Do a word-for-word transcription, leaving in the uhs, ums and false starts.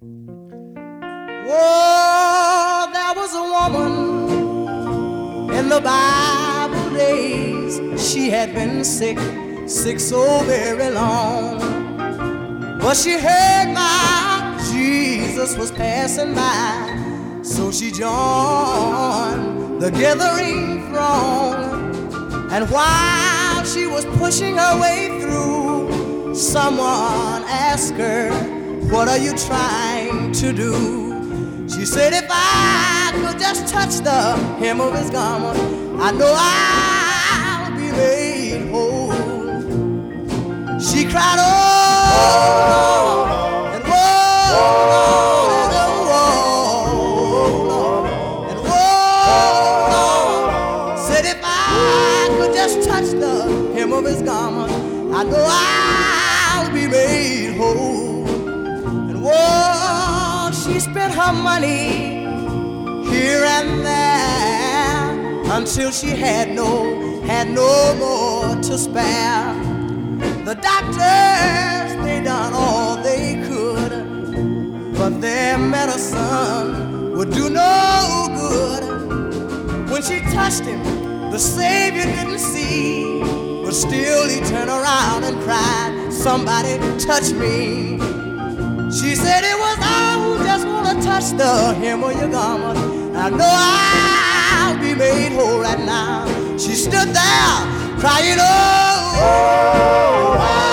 Oh, there was a woman in the Bible days. She had been sick, sick so very long. But she heard my Jesus was passing by, so she joined the gathering throng. And while she was pushing her way through, someone asked her, "What are you trying to do?" She said, "If I could just touch the hem of his garment, I know I'll be made whole." She cried, "Oh, Lord, and whoa, Lord, and whoa, Lord, and whoa, Lord." Said, "If I could just touch the hem of his garment, I know I'll be made whole." And whoa, she spent her money here and there until she had no, had no more to spare. The doctors, they done all they could, but their medicine would do no good. When she touched him, the Savior didn't see, but still he turned around and cried, "Somebody touch me." She said, "It was I who just want to touch the hem of your garment. I know I'll be made whole right now." She stood there crying, "Oh, oh, oh."